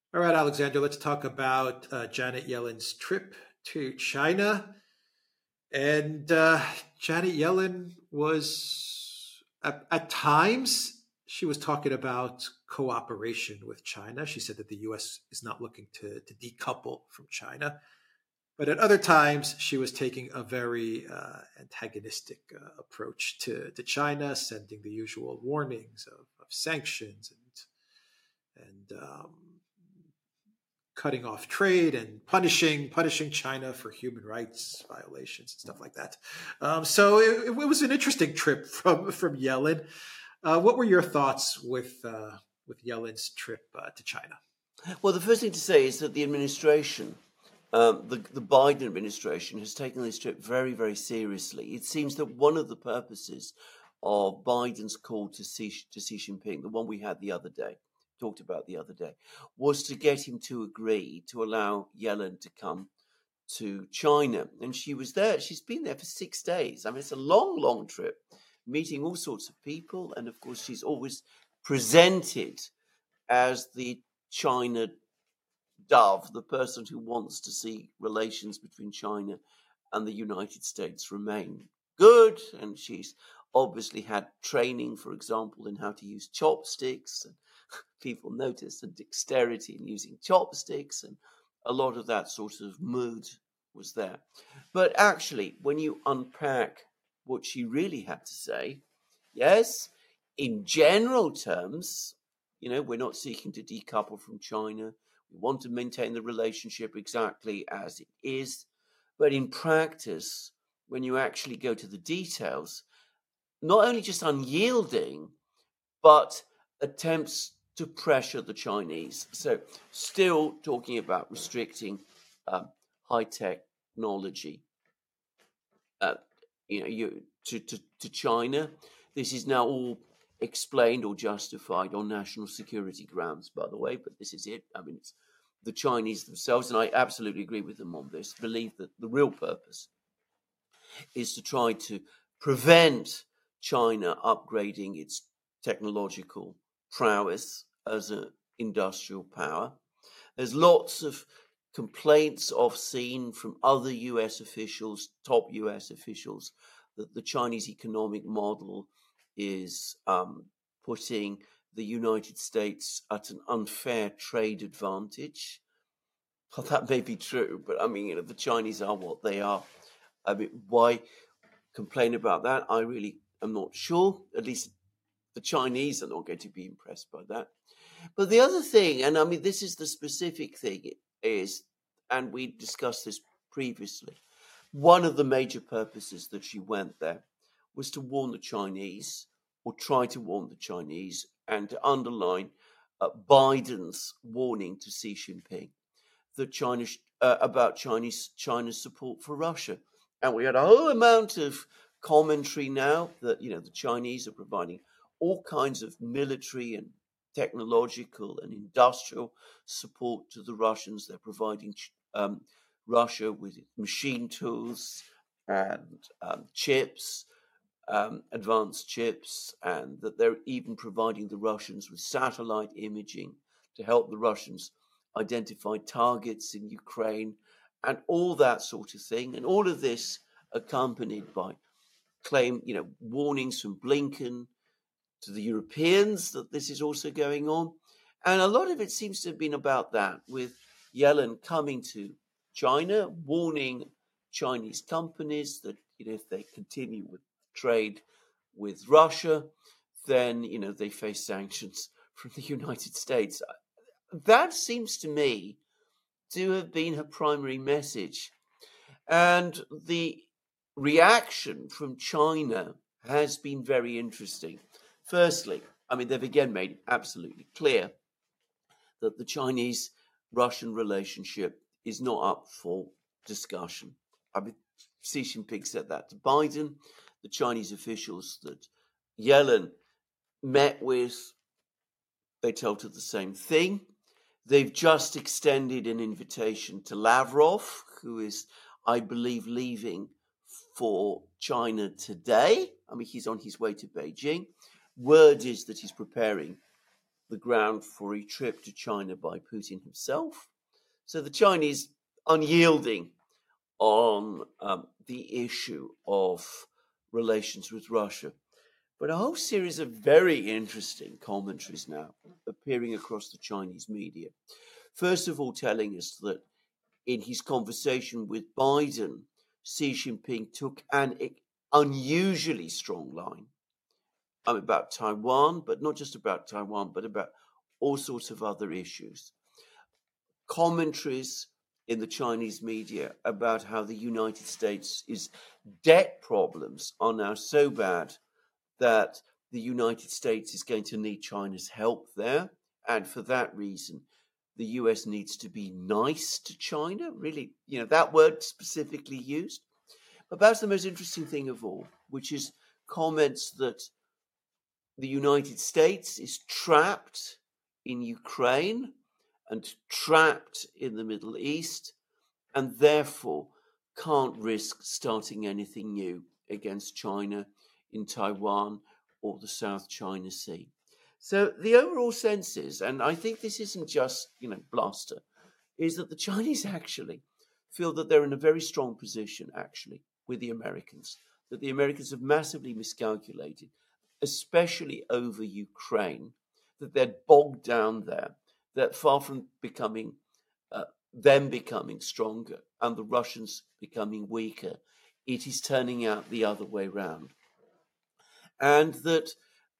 All right, Alexander, let's talk about Janet Yellen's trip to China. And Janet Yellen was, at times, she was talking about cooperation with China. She said that the US is not looking to decouple from China. But at other times, she was taking a very antagonistic approach to China, sending the usual warnings of sanctions and cutting off trade and punishing China for human rights violations and stuff like that. So it was an interesting trip from Yellen. What were your thoughts with Yellen's trip to China? Well, the first thing to say is that the administration, the Biden administration, has taken this trip very, very seriously. It seems that one of the purposes of Biden's call to Xi Jinping, the one we had the other day, talked about the other day, was to get him to agree to allow Yellen to come to China. And she was there. She's been there for 6 days. I mean, it's a long, long trip, meeting all sorts of people. And of course, she's always presented as the China dove, the person who wants to see relations between China and the United States remain good. And she's obviously had training, for example, in how to use chopsticks. And people noticed the dexterity in using chopsticks, and a lot of that sort of mood was there. But actually, when you unpack what she really had to say, yes, in general terms, we're not seeking to decouple from China. We want to maintain the relationship exactly as it is. But in practice, when you actually go to the details, not only just unyielding, but attempts to pressure the Chinese. So still talking about restricting high technology to China. This is now all explained or justified on national security grounds, by the way, but this is it. I mean, it's the Chinese themselves, and I absolutely agree with them on this, believe that the real purpose is to try to prevent China upgrading its technological prowess as an industrial power. There's lots of complaints I've seen from other US officials, top US officials, that the Chinese economic model is putting the United States at an unfair trade advantage. Well, that may be true, but I mean, the Chinese are what they are. I mean, why complain about that? I really am not sure. At least the Chinese are not going to be impressed by that. But the other thing, and I mean, this is the specific thing, is, and we discussed this previously, one of the major purposes that she went there was to warn the Chinese, or try to warn the Chinese, and to underline Biden's warning to Xi Jinping that about China's support for Russia. And we had a whole amount of commentary now that, the Chinese are providing all kinds of military and technological and industrial support to the Russians. They're providing Russia with machine tools and chips, advanced chips, and that they're even providing the Russians with satellite imaging to help the Russians identify targets in Ukraine and all that sort of thing. And all of this accompanied by warnings from Blinken to the Europeans that this is also going on. And a lot of it seems to have been about that, with Yellen coming to China, warning Chinese companies that, if they continue with trade with Russia, then, they face sanctions from the United States. That seems to me to have been her primary message. And the reaction from China has been very interesting. Firstly, I mean, they've again made it absolutely clear that the Chinese-Russian relationship is not up for discussion. I mean, Xi Jinping said that to Biden. The Chinese officials that Yellen met with, they told her the same thing. They've just extended an invitation to Lavrov, who is, I believe, leaving for China today. I mean, he's on his way to Beijing. Word is that he's preparing the ground for a trip to China by Putin himself. So the Chinese unyielding on the issue of relations with Russia. But a whole series of very interesting commentaries now appearing across the Chinese media. First of all, telling us that in his conversation with Biden, Xi Jinping took an unusually strong line about Taiwan, but not just about Taiwan, but about all sorts of other issues. Commentaries in the Chinese media about how the United States' debt problems are now so bad that the United States is going to need China's help there. And for that reason, the US needs to be nice to China. Really, that word specifically used. But perhaps the most interesting thing of all, which is comments that the United States is trapped in Ukraine and trapped in the Middle East, and therefore can't risk starting anything new against China in Taiwan or the South China Sea. So the overall sense is, and I think this isn't just, bluster, is that the Chinese actually feel that they're in a very strong position, actually, with the Americans, that the Americans have massively miscalculated, especially over Ukraine, that they're bogged down there, that far from becoming them becoming stronger and the Russians becoming weaker, it is turning out the other way round. And that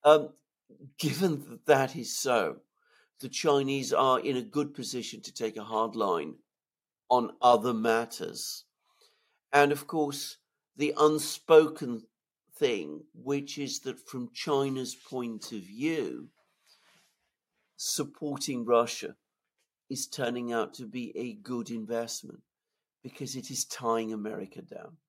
given that that is so, the Chinese are in a good position to take a hard line on other matters. And of course, the unspoken thing, which is that from China's point of view, supporting Russia is turning out to be a good investment because it is tying America down.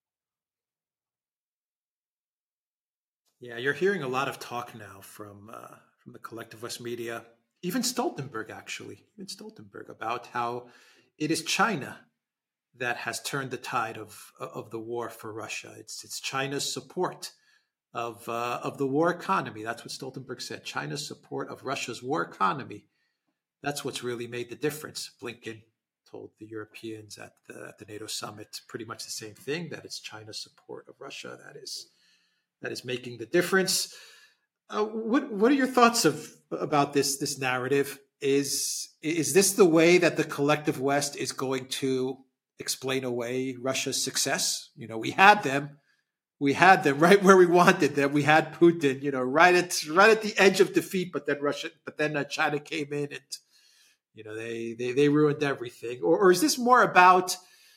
Yeah, you're hearing a lot of talk now from the collective West media, even Stoltenberg, about how it is China that has turned the tide of the war for Russia. It's China's support of the war economy. That's what Stoltenberg said. China's support of Russia's war economy. That's what's really made the difference. Blinken told the Europeans at the NATO summit pretty much the same thing, that it's China's support of Russia that is making the difference. What are your thoughts about this narrative? Is this the way that the collective West is going to explain away Russia's success? We had them right where we wanted them. We had Putin, right at the edge of defeat, but then China came in and they ruined everything. Or is this more about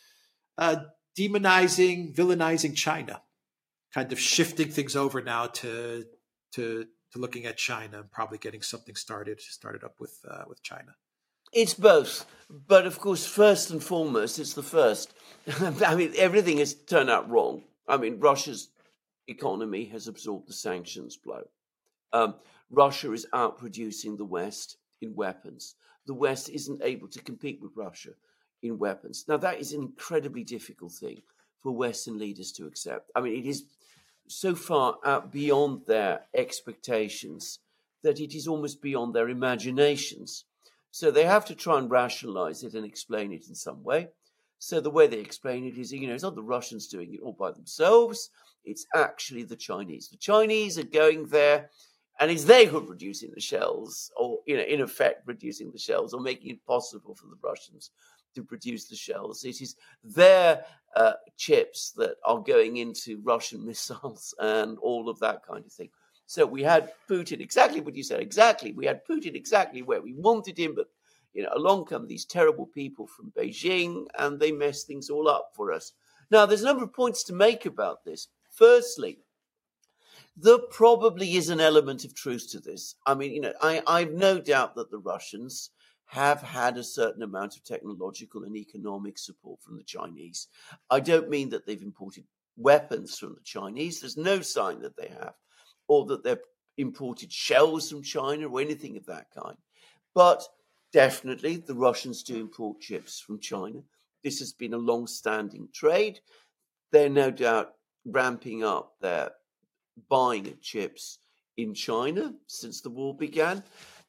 demonizing, villainizing China, kind of shifting things over now to looking at China and probably getting something started up with China? It's both, but of course, first and foremost, it's the first. I mean, everything has turned out wrong. I mean, Russia's economy has absorbed the sanctions blow. Russia is outproducing the West in weapons. The West isn't able to compete with Russia in weapons. Now, that is an incredibly difficult thing for Western leaders to accept. I mean, it is so far out beyond their expectations that it is almost beyond their imaginations. So they have to try and rationalize it and explain it in some way. So the way they explain it is, it's not the Russians doing it all by themselves. It's actually the Chinese. The Chinese are going there, and it's they who are producing the shells, or, in effect, producing the shells, or making it possible for the Russians to produce the shells. It is their chips that are going into Russian missiles and all of that kind of thing. So we had Putin, exactly what you said, exactly. We had Putin exactly where we wanted him, but along come these terrible people from Beijing, and they mess things all up for us. Now, there's a number of points to make about this. Firstly, there probably is an element of truth to this. I mean, I've no doubt that the Russians have had a certain amount of technological and economic support from the Chinese. I don't mean that they've imported weapons from the Chinese. There's no sign that they have, or that they've imported shells from China or anything of that kind. But definitely the Russians do import chips from China. This has been a long-standing trade. They're no doubt ramping up their buying of chips in China since the war began.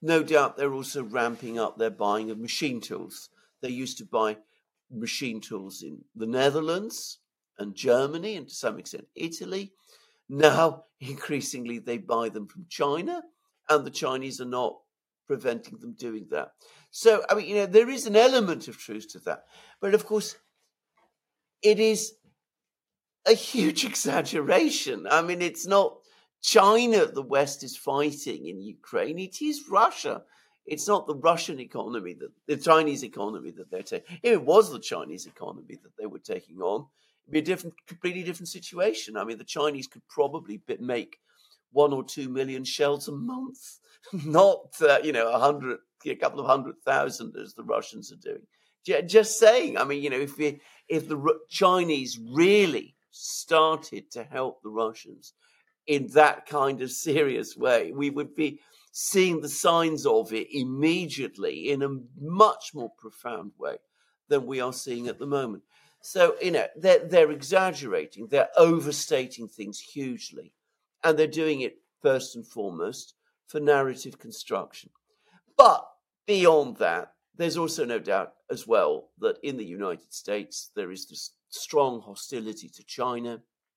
no doubt they're also ramping up their buying of machine tools. They used to buy machine tools in the Netherlands and Germany and to some extent Italy. Now, increasingly, they buy them from China, and the Chinese are not preventing them doing that. So, I mean, there is an element of truth to that. But of course, it is a huge exaggeration. I mean, it's not China the West is fighting in Ukraine. It is Russia. It's not the Russian economy, the Chinese economy that they're taking. If it was the Chinese economy that they were taking on, it'd be a completely different situation. I mean, the Chinese could probably make 1 or 2 million shells a month, not a couple of 100,000 as the Russians are doing. Just saying. I mean, if the Chinese really started to help the Russians in that kind of serious way, we would be seeing the signs of it immediately in a much more profound way than we are seeing at the moment. So, they're exaggerating, they're overstating things hugely, and they're doing it first and foremost for narrative construction. But beyond that, there's also no doubt as well that in the United States, there is this strong hostility to China.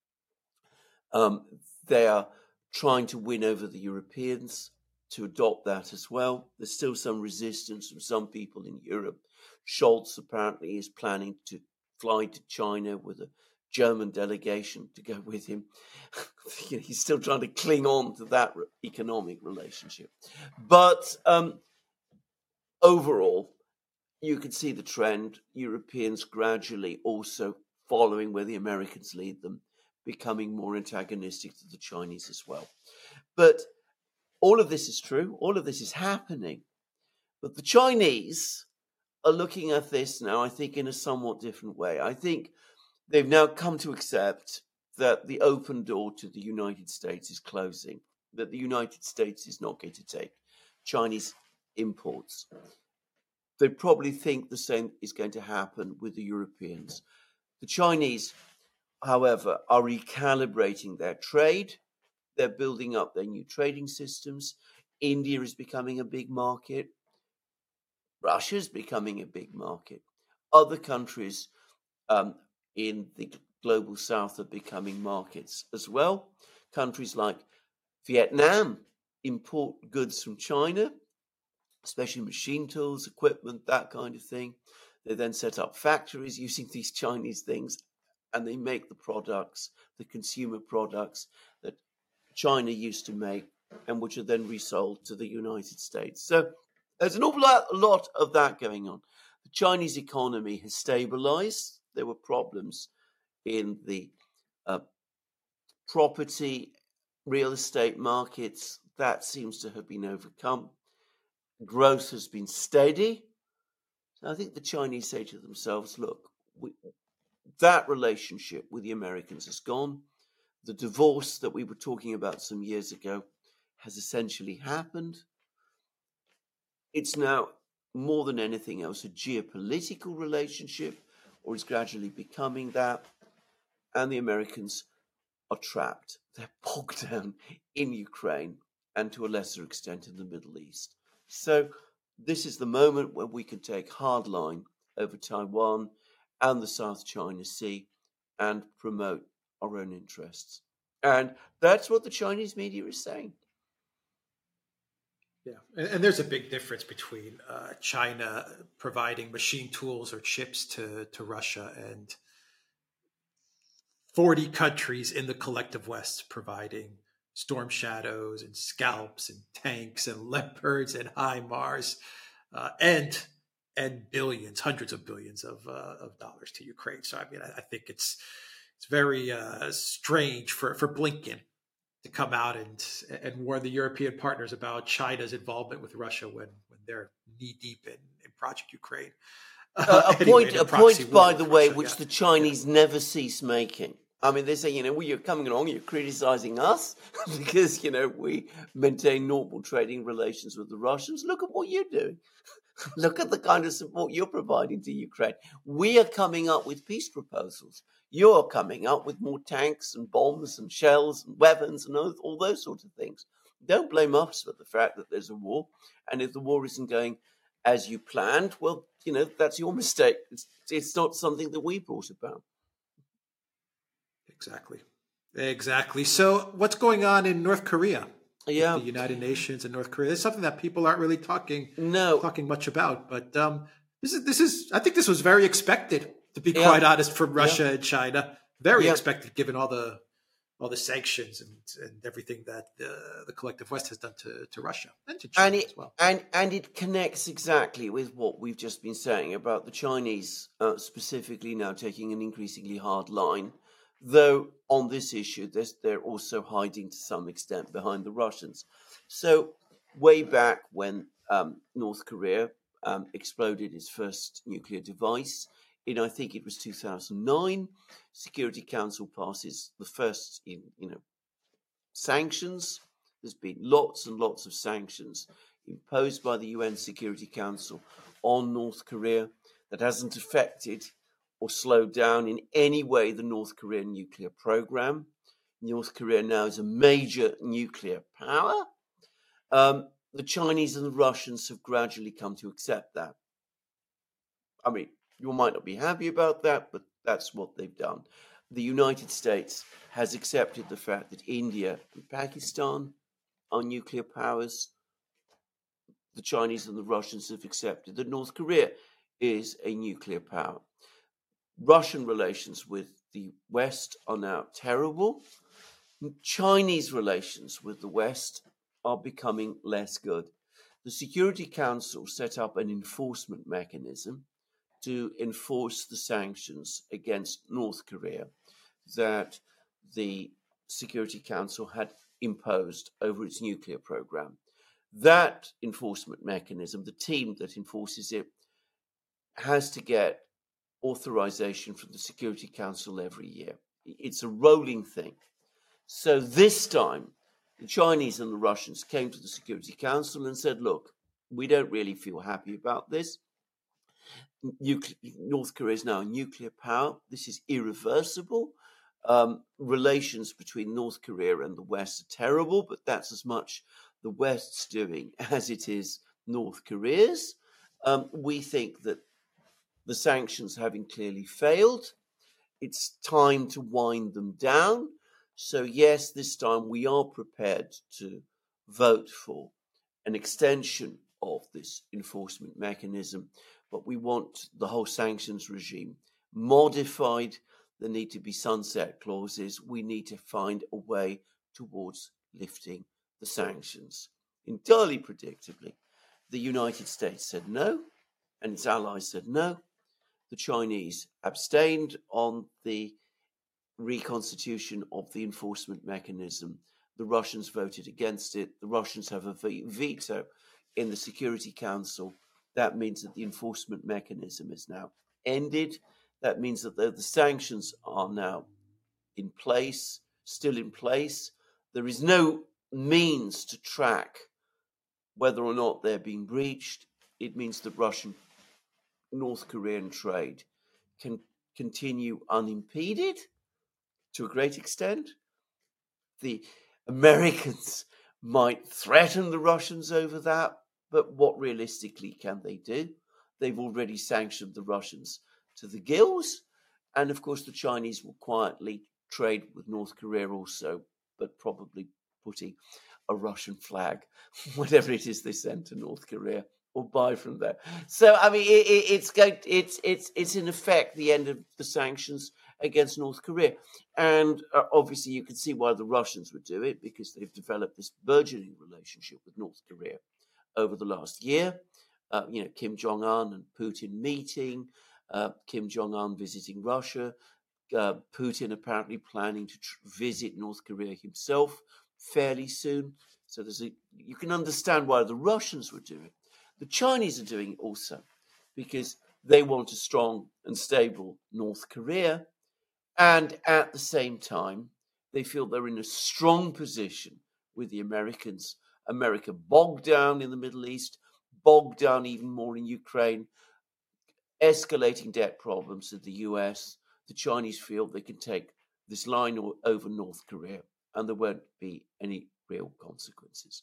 They are trying to win over the Europeans to adopt that as well. There's still some resistance from some people in Europe. Scholz apparently is planning to fly to China with a German delegation to go with him. He's still trying to cling on to that economic relationship. But overall, you can see the trend. Europeans gradually also following where the Americans lead them, becoming more antagonistic to the Chinese as well. But all of this is true. All of this is happening. But the Chinese are looking at this now, I think, in a somewhat different way. I think they've now come to accept that the open door to the United States is closing, that the United States is not going to take Chinese imports. They probably think the same is going to happen with the Europeans. The Chinese, however, are recalibrating their trade. They're building up their new trading systems. India is becoming a big market. Russia's becoming a big market. Other countries in the global south are becoming markets as well. Countries like Vietnam import goods from China, especially machine tools, equipment, that kind of thing. They then set up factories using these Chinese things, and they make the products, the consumer products that China used to make and which are then resold to the United States. So there's an awful lot of that going on. The Chinese economy has stabilized. There were problems in the property, real estate markets. That seems to have been overcome. Growth has been steady. So I think the Chinese say to themselves, look, that relationship with the Americans is gone. The divorce that we were talking about some years ago has essentially happened. It's now, more than anything else, a geopolitical relationship, or is gradually becoming that. And the Americans are trapped. They're bogged down in Ukraine and to a lesser extent in the Middle East. So this is the moment where we can take hard line over Taiwan and the South China Sea and promote our own interests. And that's what the Chinese media is saying. Yeah, and there's a big difference between China providing machine tools or chips to Russia and 40 countries in the collective West providing Storm Shadows and Scalps and tanks and Leopards and HIMARS and billions, hundreds of billions of dollars to Ukraine. So I mean, I think it's very strange for Blinken to come out and warn the European partners about China's involvement with Russia when they're knee deep in Project Ukraine. A point, by the way, which the Chinese never cease making. I mean, they say, you're coming along, you're criticizing us because, we maintain normal trading relations with the Russians. Look at what you're doing. Look at the kind of support you're providing to Ukraine. We are coming up with peace proposals. You're coming up with more tanks and bombs and shells and weapons and all those sorts of things. Don't blame us for the fact that there's a war. And if the war isn't going as you planned, well, that's your mistake. It's not something that we brought about. Exactly. So what's going on in North Korea? Yeah. With the United Nations and North Korea. It's something that people aren't really talking much about. But this is I think this was very expected, to be quite honest, from Russia and China. Very expected, given all the sanctions and everything that the collective West has done to Russia and to China as well. And it connects exactly with what we've just been saying about the Chinese specifically now taking an increasingly hard line. Though on this issue, they're also hiding to some extent behind the Russians. So way back when North Korea exploded its first nuclear device, I think it was 2009, Security Council passes the first, sanctions. There's been lots and lots of sanctions imposed by the UN Security Council on North Korea that hasn't affected or slowed down in any way the North Korean nuclear program. North Korea now is a major nuclear power. The Chinese and the Russians have gradually come to accept that. I mean, you might not be happy about that, but that's what they've done. The United States has accepted the fact that India and Pakistan are nuclear powers. The Chinese and the Russians have accepted that North Korea is a nuclear power. Russian relations with the West are now terrible. Chinese relations with the West are becoming less good. The Security Council set up an enforcement mechanism to enforce the sanctions against North Korea that the Security Council had imposed over its nuclear program. That enforcement mechanism, the team that enforces it, has to get authorization from the Security Council every year. It's a rolling thing. So this time, the Chinese and the Russians came to the Security Council and said, look, we don't really feel happy about this. North Korea is now a nuclear power. This is irreversible. Relations between North Korea and the West are terrible, but that's as much the West's doing as it is North Korea's. We think that the sanctions having clearly failed, it's time to wind them down. So yes, this time we are prepared to vote for an extension of this enforcement mechanism, but we want the whole sanctions regime modified. There need to be sunset clauses. We need to find a way towards lifting the sanctions. Entirely predictably, the United States said no, and its allies said no. The Chinese abstained on the reconstitution of the enforcement mechanism. The Russians voted against it. The Russians have a veto in the Security Council. That means that the enforcement mechanism is now ended. That means that the sanctions are now in place, still in place. There is no means to track whether or not they're being breached. It means that North Korean trade can continue unimpeded to a great extent. The Americans might threaten the Russians over that, but what realistically can they do? They've already sanctioned the Russians to the gills, and of course the Chinese will quietly trade with North Korea also, but probably putting a Russian flag, whatever it is they send to North Korea, or buy from there. So I mean, it's in effect the end of the sanctions against North Korea, and obviously you can see why the Russians would do it, because they've developed this burgeoning relationship with North Korea over the last year. Kim Jong-un and Putin meeting, Kim Jong-un visiting Russia, Putin apparently planning to visit North Korea himself fairly soon. So you can understand why the Russians would do it. The Chinese are doing it also because they want a strong and stable North Korea, and at the same time, they feel they're in a strong position with the Americans. America bogged down in the Middle East, bogged down even more in Ukraine, escalating debt problems to the US. The Chinese feel they can take this line over North Korea, and there won't be any real consequences.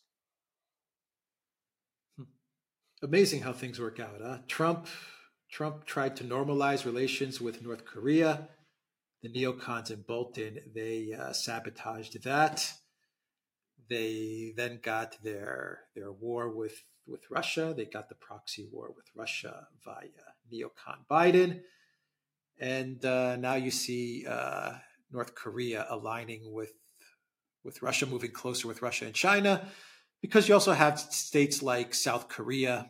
Amazing how things work out, huh? Trump tried to normalize relations with North Korea. The neocons in Bolton, they sabotaged that. They then got their war with Russia. They got the proxy war with Russia via neocon Biden. And now you see North Korea aligning with Russia, moving closer with Russia and China, because you also have states like South Korea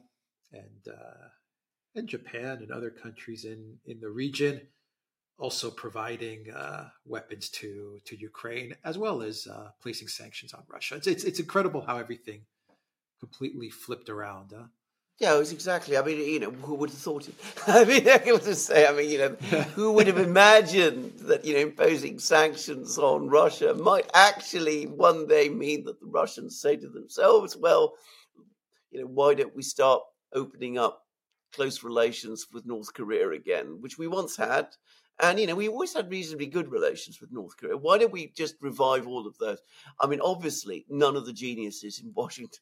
and Japan and other countries in the region also providing weapons to Ukraine, as well as placing sanctions on Russia. It's incredible how everything completely flipped around. Yeah, it's exactly. I mean, who would have thought it? I mean, I can just say, who would have imagined that, imposing sanctions on Russia might actually one day mean that the Russians say to themselves, well, why don't we start opening up close relations with North Korea again, which we once had. And, we always had reasonably good relations with North Korea. Why don't we just revive all of those? I mean, obviously, none of the geniuses in Washington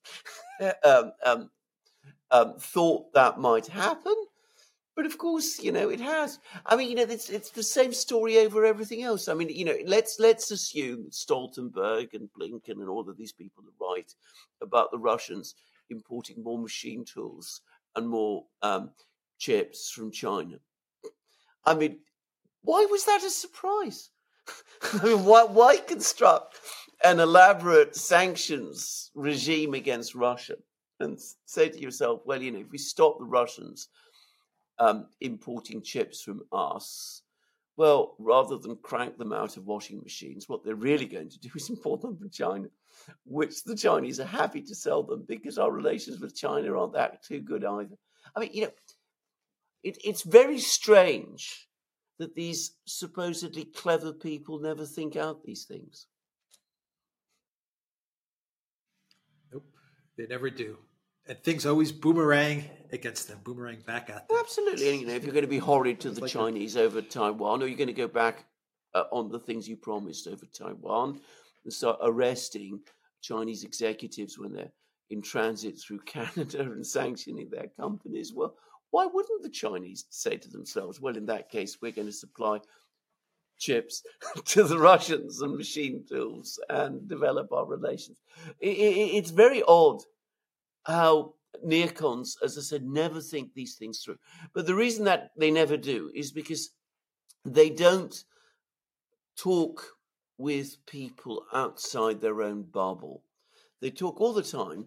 thought that might happen. But of course, it has. I mean, it's the same story over everything else. I mean, let's assume that Stoltenberg and Blinken and all of these people are right about the Russians importing more machine tools and more chips from China. I mean, why was that a surprise? I mean, why construct an elaborate sanctions regime against Russia and say to yourself, well, if we stop the Russians importing chips from us, well, rather than crank them out of washing machines, what they're really going to do is import them from China, which the Chinese are happy to sell them because our relations with China aren't that too good either. I mean, it's very strange that these supposedly clever people never think out these things. Nope, they never do. And things always boomerang against them, boomerang back at them. Absolutely. And, if you're going to be horrid to the Chinese over Taiwan, or you're going to go back on the things you promised over Taiwan and start arresting Chinese executives when they're in transit through Canada and sanctioning their companies, well, why wouldn't the Chinese say to themselves, well, in that case, we're going to supply chips to the Russians and machine tools and develop our relations? It's very odd how neocons, as I said, never think these things through. But the reason that they never do is because they don't talk with people outside their own bubble. They talk all the time,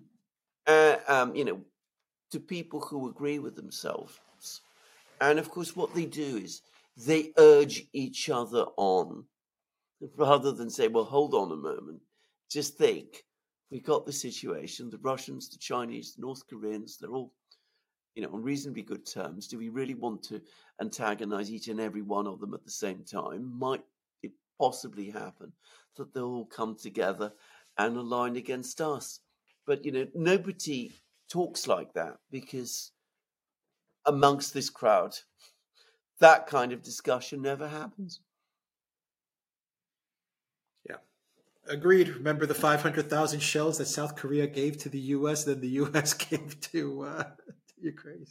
to people who agree with themselves. And of course, what they do is they urge each other on, rather than say, well, hold on a moment, just think. We've got the situation, the Russians, the Chinese, the North Koreans, they're all, on reasonably good terms. Do we really want to antagonize each and every one of them at the same time? Might it possibly happen that they'll all come together and align against us? But, nobody talks like that, because amongst this crowd, that kind of discussion never happens. Yeah. Agreed. Remember the 500,000 shells that South Korea gave to the U.S., then the U.S. gave to Ukraine.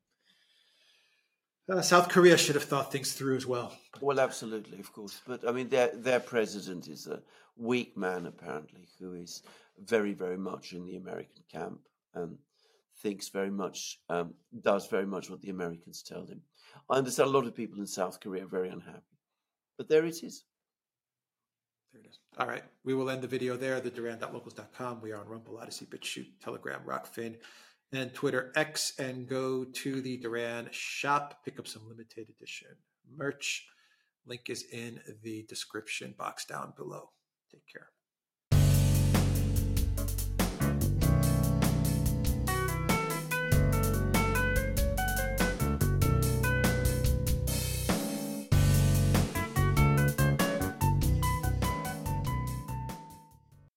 Yeah. South Korea should have thought things through as well. Well, absolutely, of course. But, I mean, their president is a weak man, apparently, who is very, very much in the American camp and thinks very much, does very much what the Americans tell him. I understand a lot of people in South Korea are very unhappy. But there it is. There it is. All right. We will end the video there. TheDuran.locals.com. We are on Rumble, Odyssey, BitChute, Telegram, Rockfin, and Twitter X. And go to the Duran shop. Pick up some limited edition merch. Link is in the description box down below. Take care.